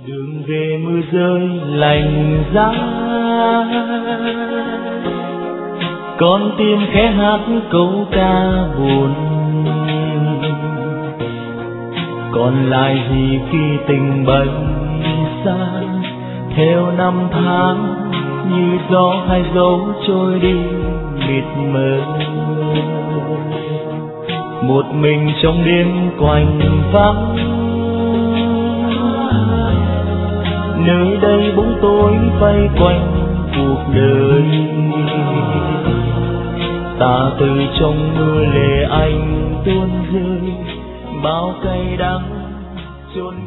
Đường về mưa rơi lạnh giá, con tim khẽ hát câu ca buồn. Còn lại gì khi tình bay xa, theo năm tháng như gió hay dấu trôi đi mịt mờ. Một mình trong đêm quạnh vắng, nơi đây bóng tối vây quanh cuộc đời. Ta từ trong mưa lệ anh tuôn rơi, bao cay đắng chôn